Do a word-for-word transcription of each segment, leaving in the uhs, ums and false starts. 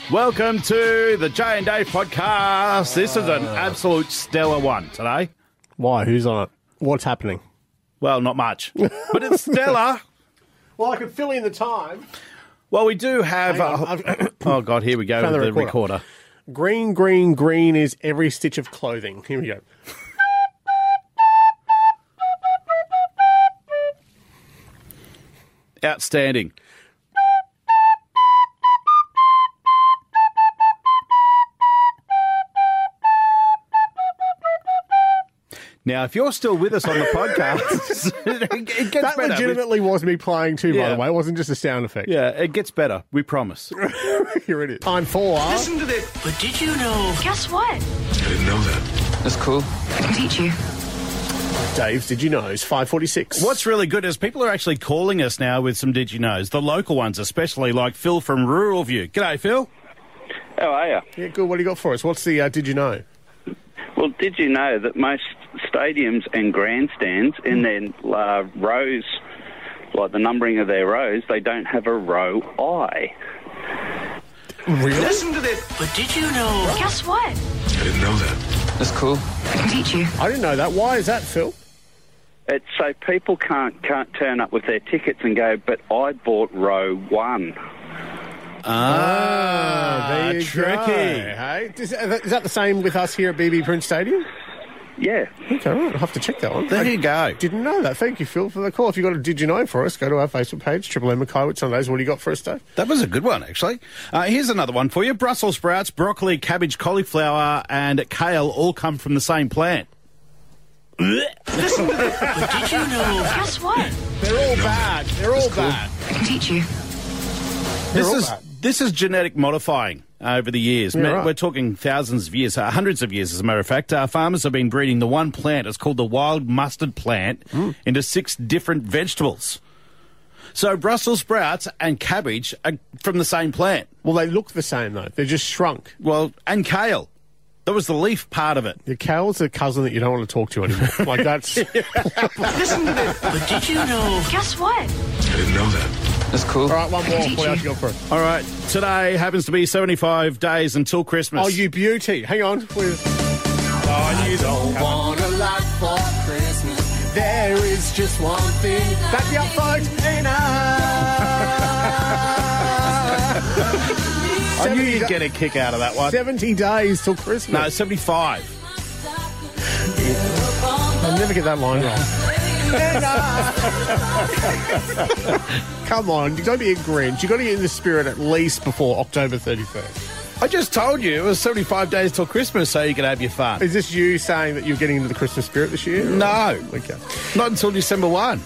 Welcome to the Jay and Dave podcast. This is an absolute stellar one today. Why? Who's on it? What's happening? Well, not much, but it's stellar. Well, I could fill in the time. Well, we do have... Hang on, Uh, I've- oh, God, here we go Found with the the recorder. recorder. Green, green, green is every stitch of clothing. Here we go. Outstanding. Now, if you're still with us on the podcast, it gets That better. legitimately was me playing too, by Yeah. the way. It wasn't just a sound effect. Yeah, it gets better. We promise. Here it is. Time for... Listen to this. But did you know? Guess what? I didn't know that. That's cool. I can teach you. Dave's Did You Know? It's five forty-six. What's really good is people are actually calling us now with some Did You Knows, the local ones especially, like Phil from Rural View. G'day, Phil. How are you? Yeah, good. What do you got for us? What's the uh, Did You Know? Well, did you know that most stadiums and grandstands in their uh, rows, like the numbering of their rows, they don't have a row I? Really? Listen to this. But did you know? Guess what? I didn't know that. That's cool. I can teach you. I didn't know that. Why is that, Phil? It's so people can't can't turn up with their tickets and go, but I bought row one. Ah, there you tricky. go. Hey? Is that, is that the same with us here at B B Prince Stadium? Yeah. Okay, all right. I'll have to check that one. There I you go. didn't know that. Thank you, Phil, for the call. If you've got a Did You Know for us, go to our Facebook page, Triple M Mackay with Sundays. What do you got for us, Dave? That was a good one, actually. Uh, here's another one for you. Brussels sprouts, broccoli, cabbage, cauliflower, and kale all come from the same plant. Listen to this. But did you know? Guess what? They're all bad. They're all bad. I can teach you. This all is bad. this is genetic modifying over the years. Yeah, Ma- right. We're talking thousands of years, uh, hundreds of years, as a matter of fact. Uh, farmers have been breeding the one plant. It's called the wild mustard plant into six different vegetables. So Brussels sprouts and cabbage are from the same plant. Well, they look the same, though. They're just shrunk. Well, and kale. That was the leaf part of it. Your kale's a cousin that you don't want to talk to anymore. Like, that's... Listen to this. But did you know? Guess what? I didn't know that. That's cool. All right, one more. Teach What else you. you got for us? All right, today happens to be seventy-five days until Christmas. Oh, you beauty. Hang on. With... Oh, you don't want a lot for Christmas. There is just one thing that the upvote I knew you'd get a kick out of that one. seventy days till Christmas. No, seventy-five. I'll never get that line wrong. Come on, don't be a Grinch. You've got to get in the spirit at least before October thirty-first. I just told you it was seventy-five days till Christmas, so you can have your fun. Is this you saying that you're getting into the Christmas spirit this year? No, Okay. not until December first.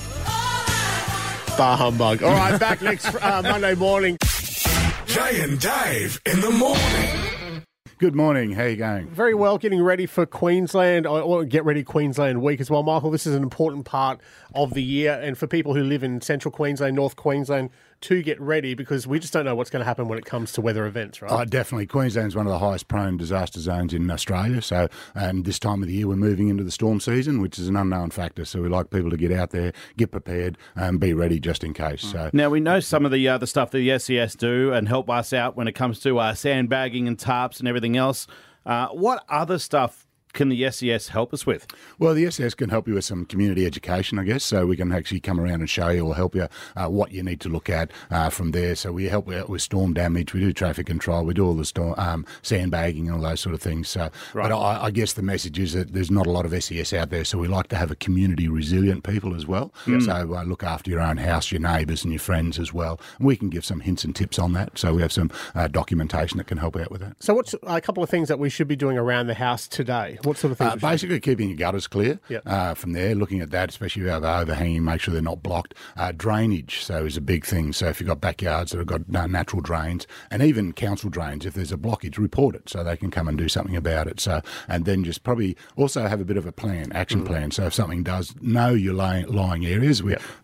Bar humbug. All right, back next uh, Monday morning. Jay and Dave in the morning. Good morning. How you going? Very well, getting ready for Queensland, or, or Get Ready Queensland Week as well. Michael, this is an important part of the year, and for people who live in central Queensland, North Queensland, to get ready, because we just don't know what's going to happen when it comes to weather events, right? Oh, definitely. Queensland's one of the highest prone disaster zones in Australia. So, and this time of the year, we're moving into the storm season, which is an unknown factor. So we like people to get out there, get prepared, and be ready just in case. So, Now, we know some of the other stuff that the S E S do and help us out when it comes to uh, sandbagging and tarps and everything else. Uh, what other stuff can the S E S help us with? well, the S E S can help you with some community education, I guess. So we can actually come around and show you or help you uh, what you need to look at uh, from there. So we help out with storm damage. We do traffic control. We do all the storm um, sandbagging and all those sort of things. So, Right. but I, I guess the message is that there's not a lot of S E S out there. So we like to have a community resilient people as well. So uh, look after your own house, your neighbours and your friends as well. And we can give some hints and tips on that. So we have some uh, documentation that can help out with that. So what's a couple of things that we should be doing around the house today? What sort of things? Uh, we should- basically, keeping your gutters clear. Yep. Uh, from there, looking at that, especially if you have overhanging, make sure they're not blocked. Uh, drainage, so is a big thing. So if you've got backyards that have got uh, natural drains, and even council drains, if there's a blockage, report it so they can come and do something about it. So, and then just probably also have a bit of a plan, action plan. So if something does, know your lying, lying areas. We, Yep.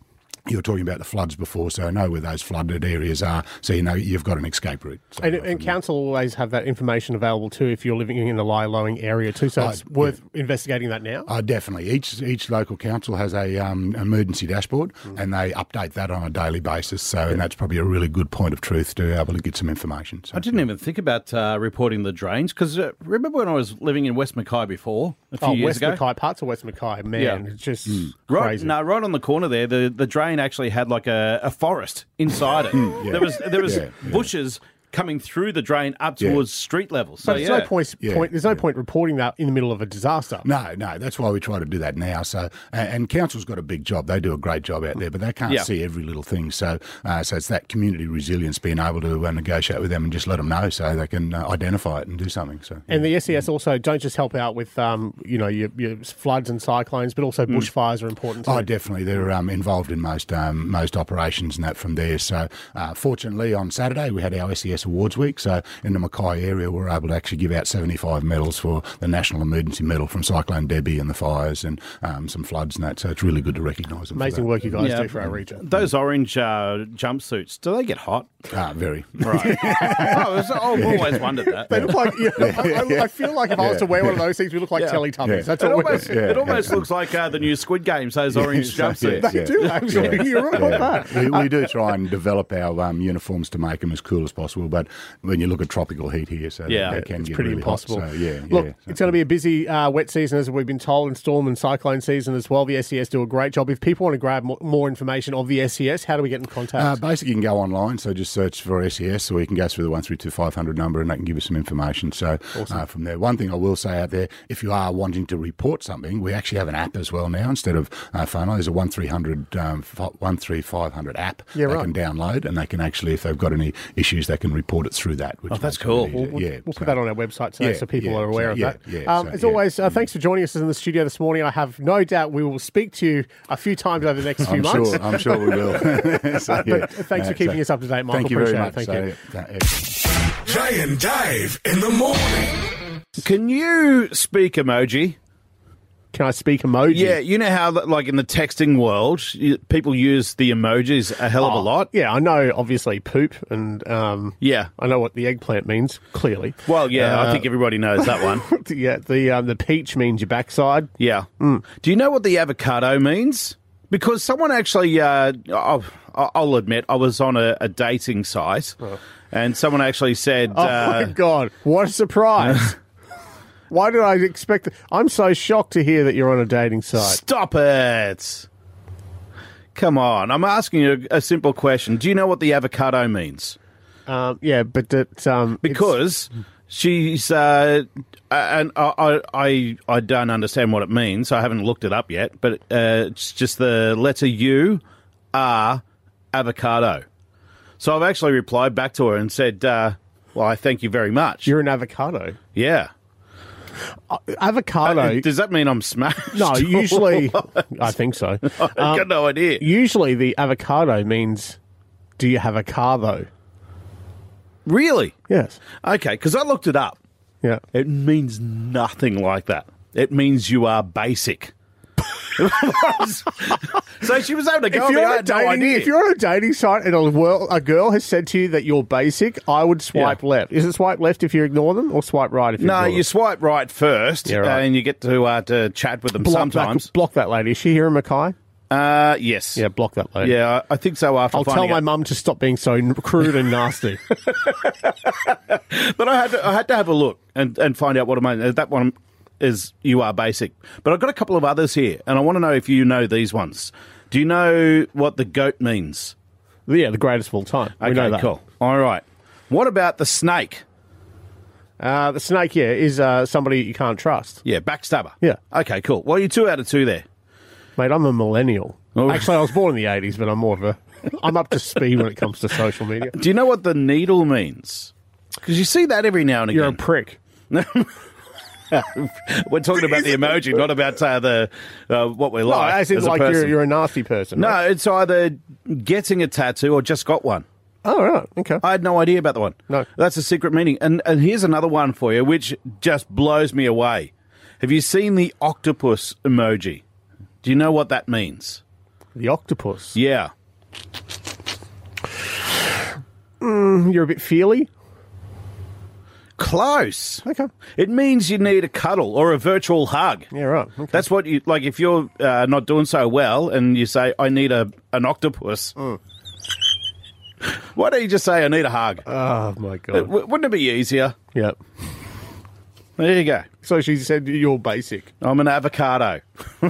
you were talking about the floods before, so I know where those flooded areas are, so you know you've got an escape route. So And, and council always have that information available too if you're living in a low-lying area too, so Uh, it's worth investigating that now. Uh, definitely. Each each local council has a um, emergency dashboard, Mm. and they update that on a daily basis. So, and that's probably a really good point of truth to be able to get some information. So, I didn't even think about uh, reporting the drains because uh, remember when I was living in West Mackay before a few Oh, years West ago? Mackay, parts of West Mackay, man, Yeah. it's just Right, crazy. no, right on the corner there, the, the drain actually had like a, a forest inside it. yeah. There was there was Yeah, yeah. bushes coming through the drain up Yeah. towards street level. So But there's yeah. no point, Yeah, point. There's no yeah. point reporting that in the middle of a disaster. No, no, that's why we try to do that now. So, and, and council's got a big job; they do a great job out there, but they can't Yeah. see every little thing. So, uh, so it's that community resilience, being able to uh, negotiate with them and just let them know, so they can uh, identify it and do something. So, And the S E S also don't just help out with, um, you know, your, your floods and cyclones, but also bushfires are important too. Oh, definitely. They're um, involved in most um, most operations and that from there. So, uh, fortunately, on Saturday we had our S E S Awards Week. So, in the Mackay area, we were able to actually give out seventy-five medals for the National Emergency Medal from Cyclone Debbie and the fires and um, some floods and that. So, it's really good to recognise them. Amazing for work you guys Yeah. do for our region. Those orange uh, jumpsuits, do they get hot? that. Uh, very. Right. oh, it was- I've always wondered that. They look like, you know, I, I- I feel like if I was to wear one of those things, we look like Yeah. Teletubbies. Yeah. That's It all almost, we're it almost looks like uh, the new Squid Games, those orange So, jumpsuits. yeah. They do, actually. You're right about that. we, we do try and develop our um, uniforms to make them as cool as possible, but when you look at tropical heat here, so Yeah. they, they can It's get pretty really impossible. hot. So, yeah, Look, yeah. So- it's going to be a busy uh, wet season, as we've been told, and storm and cyclone season as well. The S E S do a great job. If people want to grab more, more information of the S E S, how do we get in Uh, contact? basically, you can go online, so just search for S E S, or you can go through the one three two five hundred number and they can give you some information. So, uh, from there, one thing I will say out there, if you are wanting to report something, we actually have an app as well now instead of uh, phone. There's a one three hundred, um, one three five hundred app Yeah, they right. can download, and they can actually, if they've got any issues, they can report it through that. Which Oh, that's makes it cool. really easy. We'll, yeah, we'll so- put that on our website today Yeah, so people yeah, are aware so, of yeah, that. yeah, um, so, as yeah. always, uh, thanks for joining us in the studio this morning. I have no doubt we will speak to you a few times over the next few I'm months. sure, I'm sure we will. So, yeah. But thanks for Uh, keeping so- us up to date, Michael. Thank you very Appreciate much. it. Thank you. So, uh, Jay and Dave in the morning. Can you speak emoji? Can I speak emoji? Yeah, you know how, like in the texting world, you, people use the emojis a hell of a Oh, lot. Yeah, I know, obviously, poop, and um, Yeah. I know what the eggplant means, clearly. Well, yeah, I Uh, think everybody knows that one. Yeah, the um, the peach means your backside. Yeah. Do you know what the avocado means? Because someone actually, uh, I'll, I'll admit, I was on a, a dating site, and someone actually said, Oh, uh, my God. What a surprise. Why did I expect... I'm so shocked to hear that you're on a dating site. "Stop it! Come on, I'm asking you a, a simple question. Do you know what the avocado means?" Um, yeah, but that... Um, it's- Because she's, uh, and I, I, I don't understand what it means. I haven't looked it up yet, but uh, it's just the letter U, R, avocado. So I've actually replied back to her and said, uh, well, I thank you very much. You're an avocado. yeah. Avocado... Uh, Does that mean I'm smashed? no, or usually... what? I think so. I've got no idea. Usually the avocado means, do you have a car, though? Really? Yes. Okay, because I looked it up. Yeah. It means nothing like that. It means you are basic. So she was able to go If on me. you're, I on a had no dating, idea. if you're on a dating site and a, girl, a girl has said to you that you're basic, I would swipe Yeah. left. Is it swipe left if you ignore them, or swipe right if you No, ignore you them? swipe right first, Yeah, right. and you get to uh, to chat with them block sometimes. That, block that lady. Is she here in Mackay? Uh, yes. Yeah, block that lady. Yeah, I I think so. After I'll tell finding my out. mum to stop being so n- crude and nasty. But I had to, I had to have a look and, and find out what it meant. That one is you are basic. But I've got a couple of others here, and I want to know if you know these ones. Do you know what the goat means? Yeah, the greatest of all time. Okay, we know that. cool. All right. What about the snake? Uh, the snake, yeah, is uh, somebody you can't trust. Yeah, backstabber. Yeah. Okay, cool. Well, you're two out of two there. Mate, I'm a millennial. Oh. Actually, I was born in the eighties, but I'm more of a... I'm up to speed when it comes to social media. Do you know what the needle means? Because you see that every now and You're a again. prick. We're talking about the emoji, not about uh, the uh, what we No, like. as in as a like you're, person. you're a nasty person. No, right? it's either getting a tattoo or just got one. Oh, right. Okay. I had no idea about the one. No. That's a secret meaning. And and here's another one for you, which just blows me away. Have you seen the octopus emoji? Do you know what that means? The octopus. Yeah. Mm, you're a bit feely. Close. Okay. It means you need a cuddle or a virtual hug. Yeah, right. Okay. That's what you like. If you're uh, not doing so well, and you say, "I need a an octopus," Mm. why don't you just say, "I need a hug"? Oh, my Uh, God. w- wouldn't it be easier? Yeah. There you go. So she said you're basic. I'm an avocado. I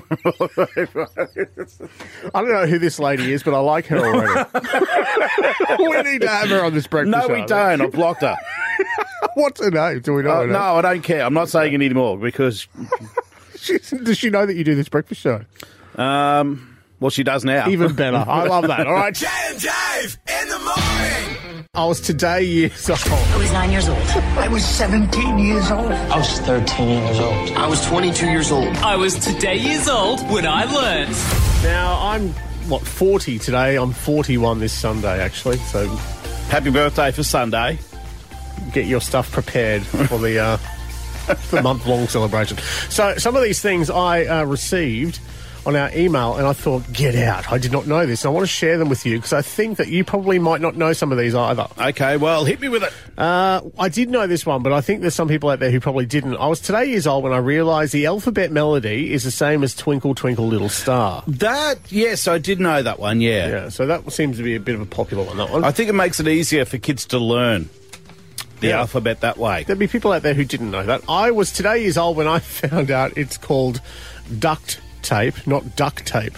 don't know who this lady is, but I like her already. We need to have her on this breakfast No, show. we don't. I've blocked her. What's her name? Do we know Uh, her name? no, I don't care. I'm not saying it anymore because, She, does she know that you do this breakfast show? um, well, she does now. Even better. I love that. All right. Jay and Dave in the morning. I was today years old. I was nine years old. I was seventeen years old. I was thirteen years old. I was twenty-two years old. I was today years old when I learned. Now, I'm, what, forty today? I'm forty-one this Sunday, actually. So Happy birthday for Sunday. get your stuff prepared for the, uh, the month-long celebration. So some of these things I uh, received on our email, and I thought, get out. I did not know this. And I want to share them with you because I think that you probably might not know some of these either. Okay, well, hit me with it. Uh, I did know this one, but I think there's some people out there who probably didn't. I was today years old when I realised the alphabet melody is the same as Twinkle, Twinkle, Little Star. That, yes, I did know that one, yeah. Yeah, so that seems to be a bit of a popular one, that one. I think it makes it easier for kids to learn the Yeah. alphabet that way. There'd be people out there who didn't know that. I was today years old when I found out it's called duct tape, not duct tape.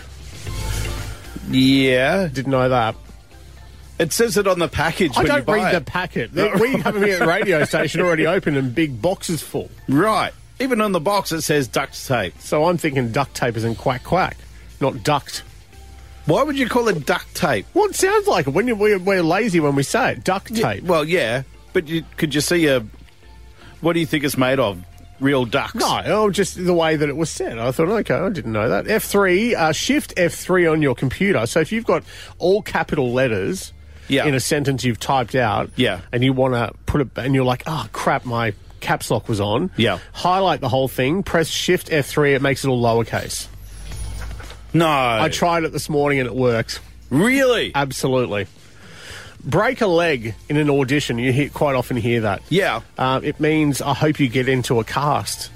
Yeah. Didn't know that. It says it on the package I when you don't buy read the it. packet. They- We have them here at the radio station already open and big boxes full. Right. Even on the box it says duct tape. So I'm thinking duct tape is in quack quack, not duct. Why would you call it duct tape? Well, it sounds like it. When you, we're, we're lazy when we say it. Duct Yeah, tape. well, yeah, but you, could you see a... What do you think it's made of? Real ducks? No, oh, just the way that it was said. I thought, okay, I didn't know that. F three, uh, shift F three on your computer. So if you've got all capital letters Yeah. in a sentence you've typed out, Yeah. and you want to put it, and you're like, oh, crap, my caps lock was on. Yeah. Highlight the whole thing, press shift F three, it makes it all lowercase. No. I tried it this morning and it works. Really? Absolutely. Break a leg in an audition. You hear, quite often hear that. Yeah. Uh, it means, I hope you get into a cast.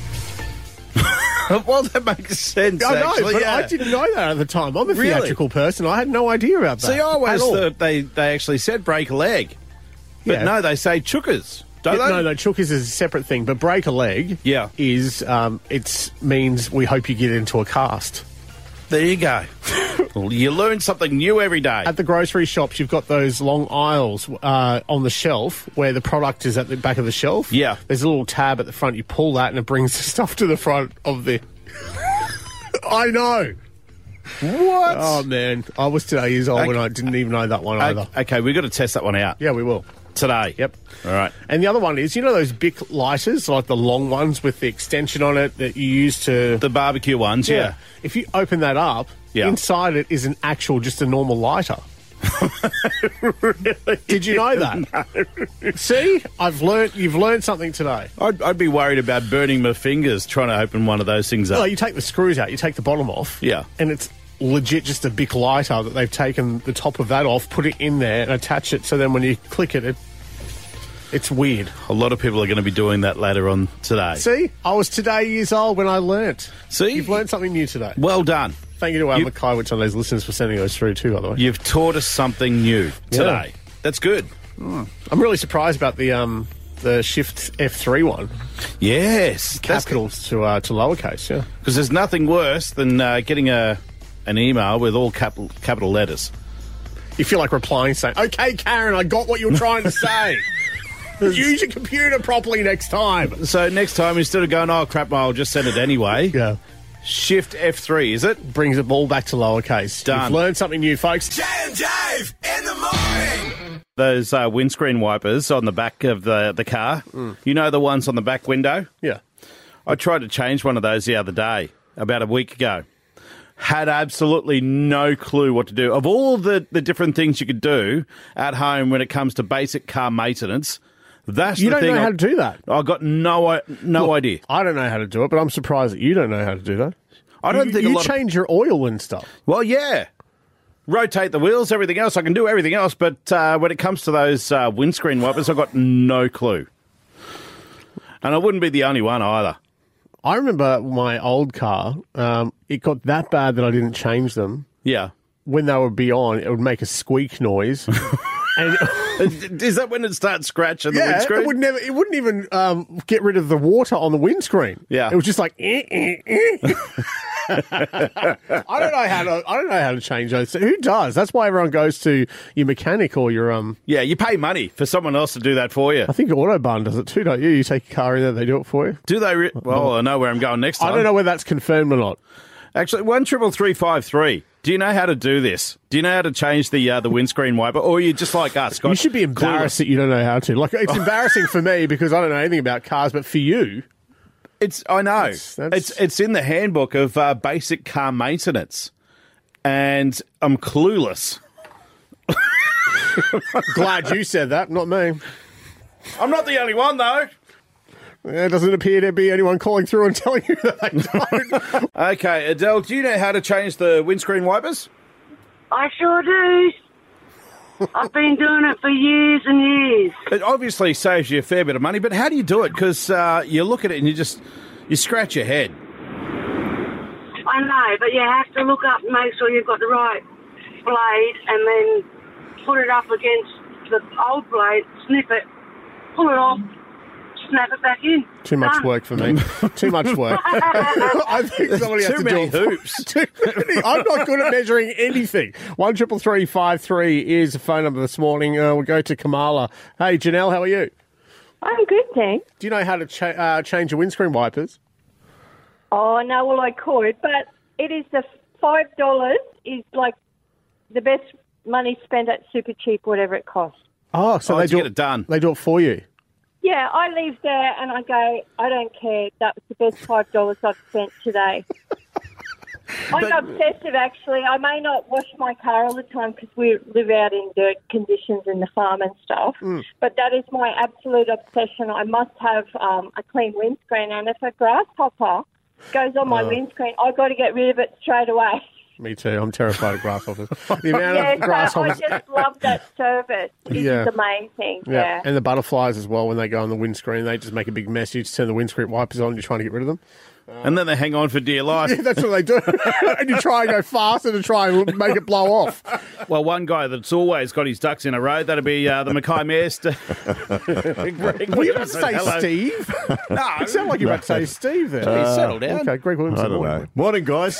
Well, that makes sense, I know, actually, but yeah. I didn't know that at the time. I'm a Really? theatrical person. I had no idea about that. See, I always at all. thought they, they actually said break a leg. But Yeah. no, they say chookers, don't Yeah, they? no, no, chookers is a separate thing. But break a leg Yeah. is, um, it's means we hope you get into a cast. There you go. Well, you learn something new every day. At the grocery shops, you've got those long aisles uh, on the shelf where the product is at the back of the shelf. Yeah. There's a little tab at the front. You pull that and it brings the stuff to the front of the... I know. What? Oh, man. I was today years old when I didn't even know that one either. Okay, okay, we've got to test that one out Yeah, we will. today. Yep. All right. And the other one is, you know those Bic lighters, like the long ones with the extension on it that you use to... The barbecue ones, yeah. If you open that up, Yeah. inside it is an actual, just a normal lighter. Really? Did you know that? See? I've learnt, you've learned something today. I'd, I'd be worried about burning my fingers trying to open one of those things up. Well, you take the screws out, you take the bottom off. Yeah. And it's legit just a Bic lighter that they've taken the top of that off, put it in there and attach it so then when you click it, it it's weird. A lot of people are going to be doing that later on today. See? I was today years old when I learnt. See? You've learnt something new today. Well done. Thank you to our You- Mackay, which on those listeners for sending those through too, by the way. You've taught us something new today. That's good. I'm really surprised about the um the shift F three one. Yes. Capitals to uh, to lowercase, yeah. Because there's nothing worse than uh, getting a an email with all capital, capital letters. You feel like replying saying, okay, Karen, I got what you were trying to say. Use your computer properly next time. So next time, instead of going, oh, crap, I'll just send it anyway, Yeah. shift F three, is it? Brings it all back to lowercase. Done. You've learned something new, folks. Jay and Dave in the morning. Those uh, windscreen wipers on the back of the, the car, you know the ones on the back window? Yeah. I tried to change one of those the other day, about a week ago. Had absolutely no clue what to do. Of all the, the different things you could do at home when it comes to basic car maintenance, that's You the don't thing. know I, how to do that. I got no i- no Look, idea. I don't know how to do it, but I'm surprised that you don't know how to do that. I don't you, think you a lot of- change your oil and stuff. Well, yeah. rotate the wheels, everything else. I can do everything else, but uh, when it comes to those uh, windscreen wipers, I've got no clue. And I wouldn't be the only one either. I remember my old car, um, it got that bad that I didn't change them. Yeah. When they would be on, it would make a squeak noise. And is that when it starts scratching the yeah, windscreen? it would never. It wouldn't even um, get rid of the water on the windscreen. Yeah, it was just like. Eh, eh, eh. I don't know how to. I don't know how to change those. Who does? That's why everyone goes to your mechanic or your um. Yeah, you pay money for someone else to do that for you. I think Autobahn does it too, don't you? You take your car in there, they do it for you. Do they? Re- well, I know where I'm going next time. I don't know whether that's confirmed or not. Actually, one triple three five three. Do you know how to do this? Do you know how to change the uh, the windscreen wiper, or are you just like us? Got you should be embarrassed clueless. That you don't know how to. Like it's embarrassing for me because I don't know anything about cars, but for you, it's I know that's, that's... it's it's in the handbook of uh, basic car maintenance, and I'm clueless. Glad you said that, not me. I'm not the only one though. There doesn't appear to be anyone calling through and telling you that they don't. Okay, Adele, do you know how to change the windscreen wipers? I sure do. I've been doing it for years and years. It obviously saves you a fair bit of money, but how do you do it? Because uh, you look at it and you just you scratch your head. I know, but you have to look up and make sure you've got the right blade and then put it up against the old blade, snip it, pull it off, snap it back in. Too much Done. work for me. Too much work. I think somebody has Too to many do hoops. Too many. I'm not good at measuring anything. One triple three five three is the phone number this morning. Uh, we'll go to Kamala. Hey, Janelle, how are you? I'm good, thanks. Do you know how to cha- uh, change your windscreen wipers? Oh, no, well, I could, but it is the five dollars is like the best money spent at Super Cheap, whatever it costs. Oh, so oh, they do get it done. They do it for you. Yeah, I leave there and I go, I don't care. That was the best five dollars I've spent today. I'm but, obsessive, actually. I may not wash my car all the time because we live out in dirt conditions in the farm and stuff, mm. but that is my absolute obsession. I must have um, a clean windscreen, and if a grasshopper goes on my uh, windscreen, I've got to get rid of it straight away. Me too. I'm terrified of grasshoppers. The amount yeah, of grasshoppers. So I just love that service. It yeah. is amazing. Yeah. yeah. And the butterflies as well, when they go on the windscreen, they just make a big mess. You just turn the windscreen wipers on and you're trying to get rid of them. Uh, and then they hang on for dear life. Yeah, that's what they do. And you try and go faster to try and make it blow off. Well, one guy that's always got his ducks in a row, that'd be uh, the Mackay Master. Were you about to say hello. Steve? No. It sounded like you were about to say Steve there. Uh, He's settled down. Okay, Greg Williamson. I don't morning. know. Morning, guys.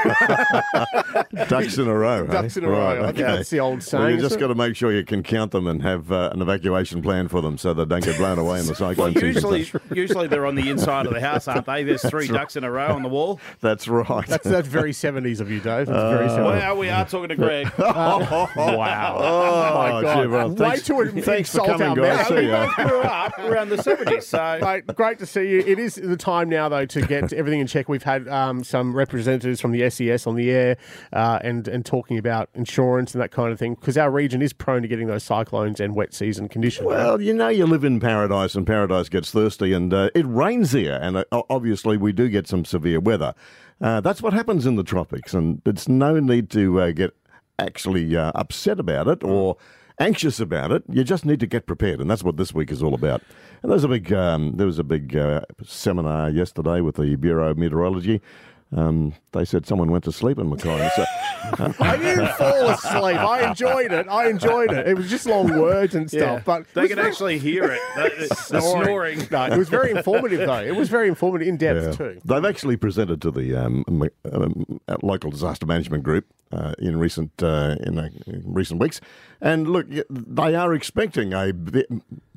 Ducks in a row. Ducks eh? in a row. Right, I think okay. that's the old saying. Well, you just got to make sure you can count them and have uh, an evacuation plan for them so they don't get blown away in the cyclone well, season. Usually, usually they're on the inside of the house, aren't they? There's three That's ducks in a row on the wall. That's right. That's, that's very seventies of you, Dave. That's Uh, very seventies. Well, we are talking to Greg. Uh, wow. Oh, my God. gee, well, Way thanks, to thanks for insult coming, our guys. man. See ya. We grew up around the seventies, so... Mate, great to see you. It is the time now, though, to get everything in check. We've had um, some representatives from the S E S on the air uh, and, and talking about insurance and that kind of thing, because our region is prone to getting those cyclones and wet season conditions. Well, you know, you live in paradise and paradise gets thirsty and uh, it rains here. And uh, obviously we do get some severe weather. Uh, that's what happens in the tropics, and it's no need to uh, get actually uh, upset about it or anxious about it. You just need to get prepared, and that's what this week is all about. And there's a big, um, there was a big uh, seminar yesterday with the Bureau of Meteorology. Um, they said someone went to sleep in Mackay. So, uh, I didn't fall asleep. I enjoyed it. I enjoyed it. It was just long words and stuff. Yeah, but they could actually hear it. The, the snoring. No, it was very informative, though. It was very informative, in depth, yeah. too. They've actually presented to the um, um, local disaster management group uh, in recent uh, in, uh, in recent weeks, and look, they are expecting a bit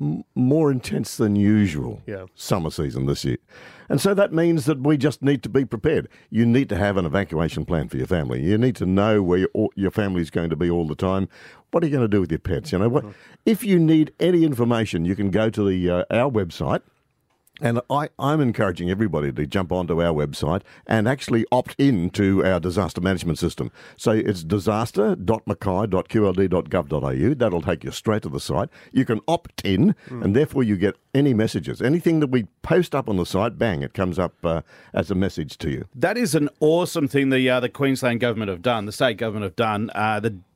more intense than usual yeah. summer season this year. And so that means that we just need to be prepared. You need to have an evacuation plan for your family. You need to know where your, your family is going to be all the time. What are you going to do with your pets? You know, what, if you need any information, you can go to the uh, our website. And I, I'm encouraging everybody to jump onto our website and actually opt in to our disaster management system. So it's disaster dot mackay dot q l d dot gov dot a u. That'll take you straight to the site. You can opt in, mm. and therefore you get any messages. Anything that we post up on the site, bang, it comes up uh, as a message to you. That is an awesome thing the uh, the Queensland government have done, the state government have done. Uh, the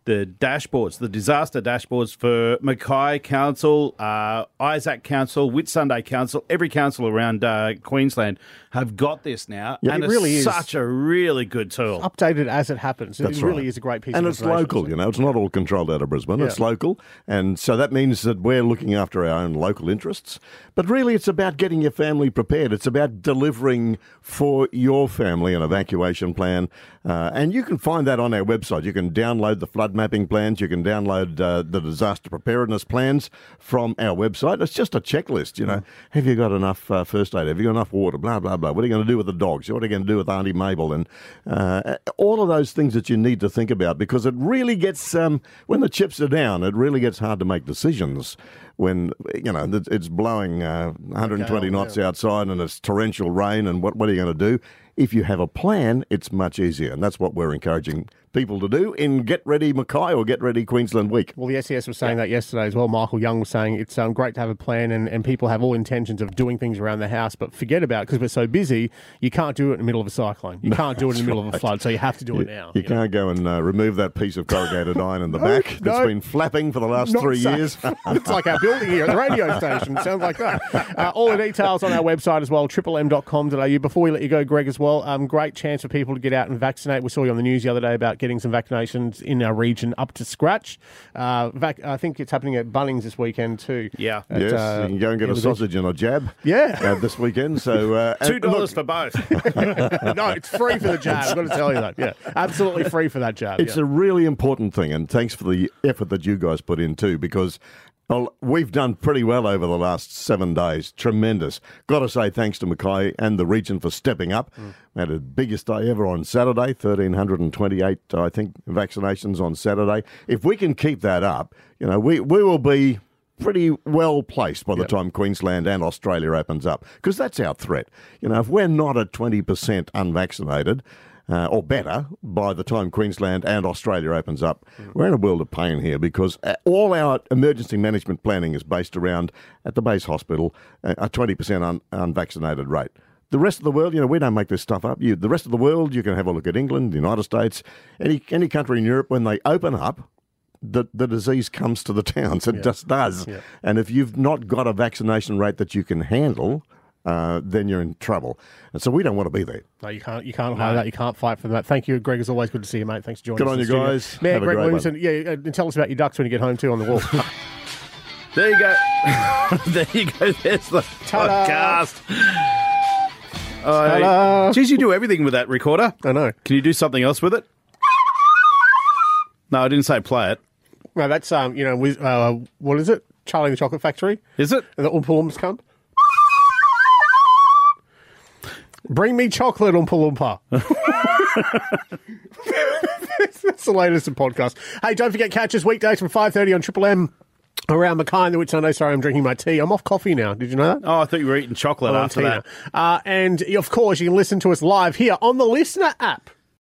the dashboards, the disaster dashboards for Mackay Council, uh, Isaac Council, Whitsunday Council, every council around uh, Queensland have got this now. Yeah, and it really it's is. such a really good tool. Updated as it happens. That's it really right. is a great piece and of it's information. local, you know. It's not all controlled out of Brisbane. Yeah. It's local. And so that means that we're looking after our own local interests. But really, it's about getting your family prepared. It's about delivering for your family an evacuation plan. Uh, and you can find that on our website. You can download the flood mapping plans. You can download uh, the disaster preparedness plans from our website. It's just a checklist, you know. Mm. Have you got enough uh, first aid? Have you got enough water? Blah, blah, blah. What are you going to do with the dogs? What are you going to do with Auntie Mabel? And uh, all of those things that you need to think about, because it really gets, um, when the chips are down, it really gets hard to make decisions when, you know, it's blowing uh, one hundred twenty okay, knots yeah. outside and it's torrential rain, and what, what are you going to do? If you have a plan, it's much easier, and that's what we're encouraging people to do in Get Ready Mackay or Get Ready Queensland Week. Well, the S E S was saying yeah. that yesterday as well. Michael Young was saying it's um, great to have a plan, and, and people have all intentions of doing things around the house, but forget about it because we're so busy, you can't do it in the middle of a cyclone. You no, can't do it in the middle right. of a flood, so you have to do you, it now. You, you can't know? go and uh, remove that piece of corrugated iron in the no, back that's no, been flapping for the last three safe. years. It's like our building here at the radio station. Sounds like that. Uh, all the details on our website as well, triple m dot com dot a u. Before we let you go, Greg, as well, um, great chance for people to get out and vaccinate. We saw you on the news the other day about getting some vaccinations in our region up to scratch. Uh, vac- I think it's happening at Bunnings this weekend too. Yeah. At, yes, uh, you can go and get a sausage and a jab yeah. uh, this weekend. So uh, Two dollars for both. No, it's free for the jab. I've got to tell you that. Yeah, absolutely free for that jab. It's yeah. a really important thing, and thanks for the effort that you guys put in too, because well, we've done pretty well over the last seven days. Tremendous. Got to say thanks to Mackay and the region for stepping up. Mm. We had the biggest day ever on Saturday, one thousand three hundred twenty-eight, I think, vaccinations on Saturday. If we can keep that up, you know, we, we will be pretty well placed by the yep. time Queensland and Australia opens up, because that's our threat. You know, if we're not at twenty percent unvaccinated, Uh, or better, by the time Queensland and Australia opens up. Mm. We're in a world of pain here, because all our emergency management planning is based around, at the base hospital, a twenty percent un- unvaccinated rate. The rest of the world, you know, we don't make this stuff up. You, the rest of the world, you can have a look at England, the United States, any any country in Europe, when they open up, the, the disease comes to the towns. It yeah. just does. Yeah. And if you've not got a vaccination rate that you can handle, Uh, then you're in trouble. And so we don't want to be there. No, you can't You can't hide no. that. You can't fight for that. Thank you, Greg. It's always good to see you, mate. Thanks for joining good us. Good on you guys. Man, Have Greg a great Williamson, one. yeah, uh, tell us about your ducks when you get home too on the wall. There you go. There you go. There's the Ta-da. podcast. Uh, geez, you do everything with that recorder. I know. Can you do something else with it? No, I didn't say play it. No, that's, um, you know, with, uh, what is it? Charlie and the Chocolate Factory? Is it? And the Oompa Loompas come? Bring me chocolate, Oompa Loompa. That's the latest in podcast. Hey, don't forget, catch us weekdays from five thirty on Triple M around Mackay and the Whitsunday. Sorry, I'm drinking my tea. I'm off coffee now. Did you know that? Oh, I thought you were eating chocolate oh, after that. Uh, and, of course, you can listen to us live here on the Listener app.